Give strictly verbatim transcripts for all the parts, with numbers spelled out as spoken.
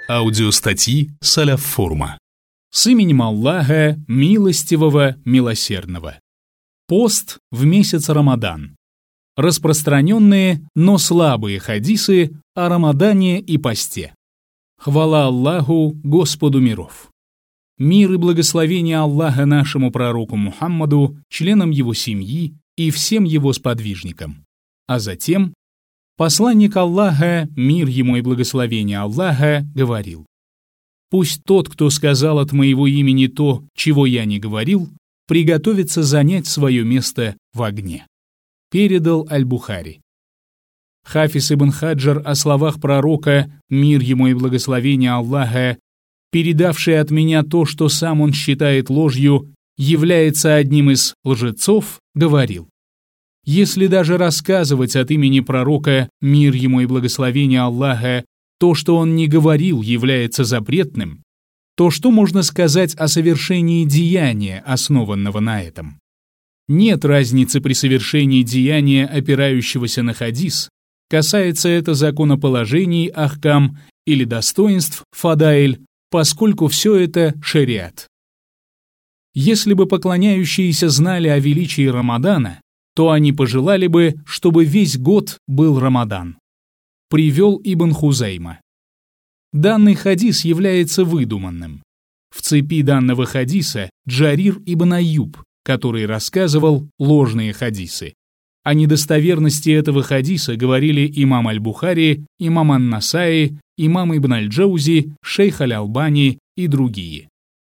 Аудиостатьи Салаф Форума. С именем Аллаха, милостивого, милосердного. Пост в месяц Рамадан. Распространенные, но слабые хадисы о Рамадане и посте. Хвала Аллаху, Господу миров. Мир и благословение Аллаха нашему пророку Мухаммаду, членам его семьи и всем его сподвижникам. А затем посланник Аллаха, мир ему и благословение Аллаха, говорил: «Пусть тот, кто сказал от моего имени то, чего я не говорил, приготовится занять свое место в огне». Передал Аль-Бухари. Хафиз ибн Хаджар о словах пророка, мир ему и благословение Аллаха, передавший от меня то, что сам он считает ложью, является одним из лжецов, говорил: если даже рассказывать от имени пророка, мир ему и благословение Аллаха, то, что он не говорил, является запретным, то что можно сказать о совершении деяния, основанного на этом? Нет разницы при совершении деяния, опирающегося на хадис, касается это законоположений, ахкам или достоинств, фадаиль, поскольку все это шариат. Если бы поклоняющиеся знали о величии Рамадана, то они пожелали бы, чтобы весь год был Рамадан. Привел Ибн Хузайма. Данный хадис является выдуманным. В цепи данного хадиса Джарир ибн Айюб, который рассказывал ложные хадисы. О недостоверности этого хадиса говорили имам Аль-Бухари, имам Ан-Насаи, имам Ибн Аль-Джаузи, шейх Аль-Албани и другие.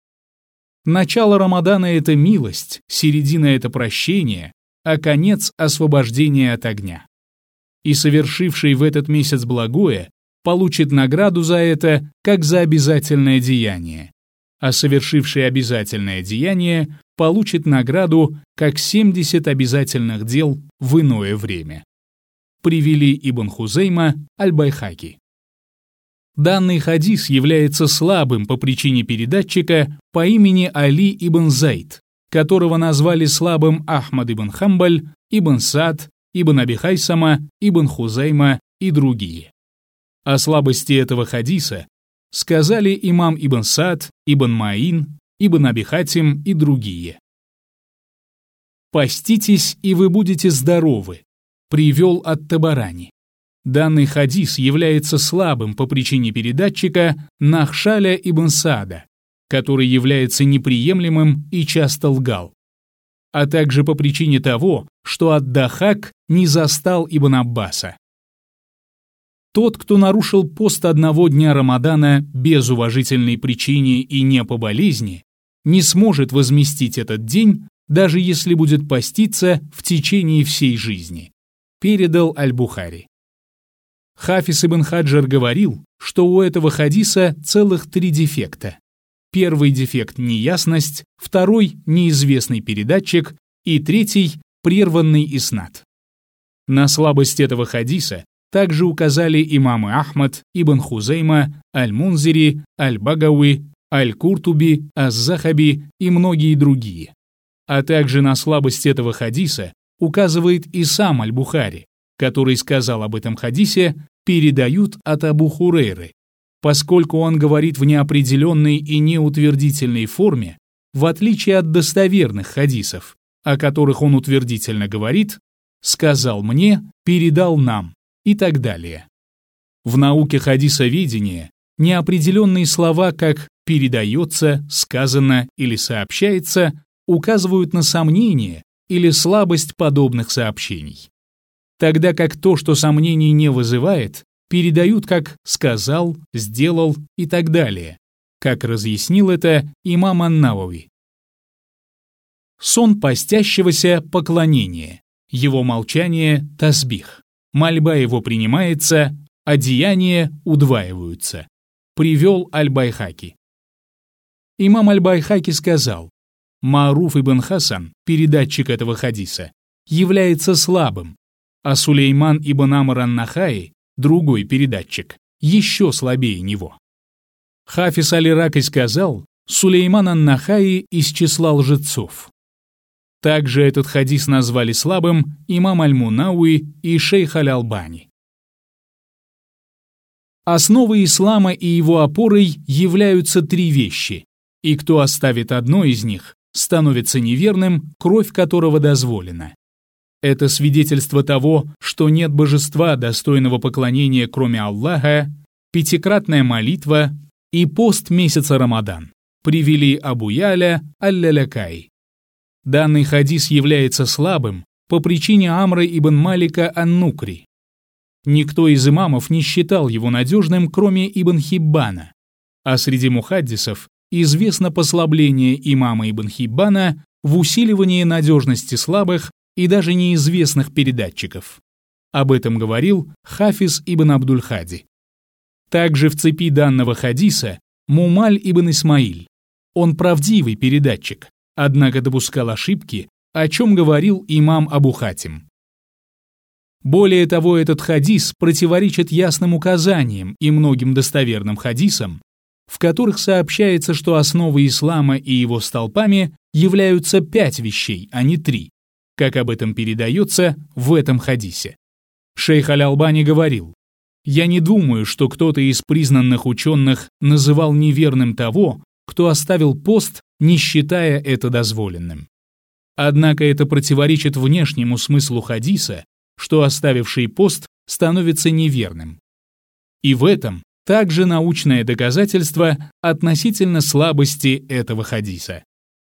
Начало Рамадана — это милость, середина — это прощение, а конец — освобождение от огня. И совершивший в этот месяц благое получит награду за это, как за обязательное деяние, а совершивший обязательное деяние получит награду, как семьдесят обязательных дел в иное время. Привели Ибн Хузейма, Аль-Байхаки. Данный хадис является слабым по причине передатчика по имени Али ибн Зайд, которого назвали слабым Ахмад ибн Хамбаль, Ибн Сад, Ибн Аби Хайсама, Ибн Хузайма и другие. О слабости этого хадиса сказали имам Ибн Сад, Ибн Маин, Ибн Аби Хатим и другие. «Поститесь, и вы будете здоровы», привел ат-Табарани. Данный хадис является слабым по причине передатчика Нахшаля ибн Саада, который является неприемлемым и часто лгал, а также по причине того, что ад-Дахак не застал Ибн Аббаса. Тот, кто нарушил пост одного дня Рамадана без уважительной причины и не по болезни, не сможет возместить этот день, даже если будет поститься в течение всей жизни. Передал Аль-Бухари. Хафиз ибн Хаджар говорил, что у этого хадиса целых три дефекта. Первый дефект — неясность, второй — неизвестный передатчик и третий — прерванный иснад. На слабость этого хадиса также указали имамы Ахмад, Ибн Хузейма, Аль-Мунзири, Аль-Багауи, Аль-Куртуби, Аз-Захаби и многие другие. А также на слабость этого хадиса указывает и сам Аль-Бухари, который сказал об этом хадисе, передают от Абу Хурейры, поскольку он говорит в неопределенной и неутвердительной форме, в отличие от достоверных хадисов, о которых он утвердительно говорит, «сказал мне, передал нам» и так далее. В науке хадисоведения неопределенные слова, как «передается», «сказано» или «сообщается», указывают на сомнение или слабость подобных сообщений. Тогда как то, что сомнений не вызывает, передают как «сказал», «сделал» и так далее, как разъяснил это имам Ан-Навави. Сон постящегося — поклонение, его молчание — тасбих, мольба его принимается, а деяния удваиваются. Привел Аль-Байхаки. Имам Аль-Байхаки сказал: Мааруф ибн Хасан, передатчик этого хадиса, является слабым, а Сулейман ибн Амр ан-Нахаи, другой передатчик, еще слабее него. Хафиз Аль-Ираки сказал: Сулейман ан-Нахаи из числа лжецов. Также этот хадис назвали слабым имам Аль-Мунауи и шейх Аль-Албани. Основой ислама и его опорой являются три вещи, и кто оставит одно из них, становится неверным, кровь которого дозволена. Это свидетельство того, что нет божества, достойного поклонения, кроме Аллаха, пятикратная молитва и пост месяца Рамадан, привели Абу Яля аль-Лялякай. Данный хадис является слабым по причине Амра ибн Малика ан-Нукри. Никто из имамов не считал его надежным, кроме Ибн Хиббана, а среди мухаддисов известно послабление имама Ибн Хиббана в усиливании надежности слабых и даже неизвестных передатчиков. Об этом говорил Хафиз ибн Абдуль-Хади. Также в цепи данного хадиса Мумаль ибн Исмаиль. Он правдивый передатчик, однако допускал ошибки, о чем говорил имам Абу Хатим. Более того, этот хадис противоречит ясным указаниям и многим достоверным хадисам, в которых сообщается, что основой ислама и его столпами являются пять вещей, а не три, как об этом передается в этом хадисе. Шейх Аль-Албани говорил: «Я не думаю, что кто-то из признанных ученых называл неверным того, кто оставил пост, не считая это дозволенным. Однако это противоречит внешнему смыслу хадиса, что оставивший пост становится неверным. И в этом также научное доказательство относительно слабости этого хадиса».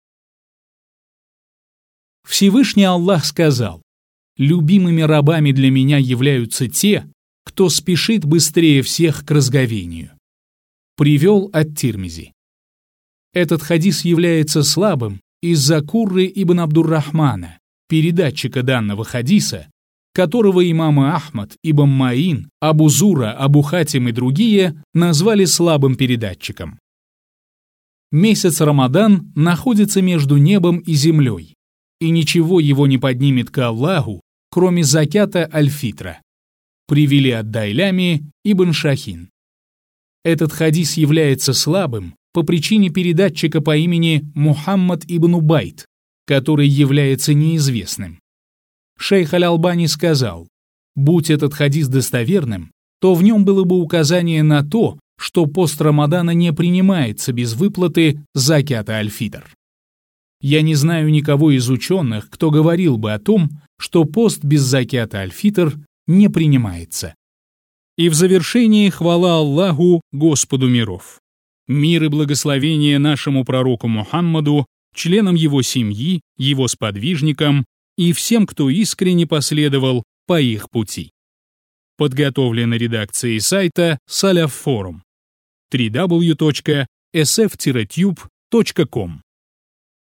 Всевышний Аллах сказал: «Любимыми рабами для меня являются те, кто спешит быстрее всех к разговению». Привел ат-Тирмизи. Этот хадис является слабым из-за Курры ибн Абдур-Рахмана, передатчика данного хадиса, которого имамы Ахмад, Ибн Маин, Абу Зура, Абу Хатим и другие назвали слабым передатчиком. Месяц Рамадан находится между небом и землей, и ничего его не поднимет к Аллаху, кроме закята аль-фитра. Привели от Дайлями Ибн Шахин. Этот хадис является слабым по причине передатчика по имени Мухаммад ибн Убайд, который является неизвестным. Шейх Аль-Албани сказал: будь этот хадис достоверным, то в нем было бы указание на то, что пост Рамадана не принимается без выплаты закята аль-фитр. Я не знаю никого из ученых, кто говорил бы о том, что пост без закята аль-фитр не принимается. И в завершении хвала Аллаху, Господу миров. Мир и благословение нашему пророку Мухаммаду, членам его семьи, его сподвижникам и всем, кто искренне последовал по их пути. Подготовлено редакцией сайта Салаф Форум. дабл ю дабл ю дабл ю точка эс эф тире тьюб точка ком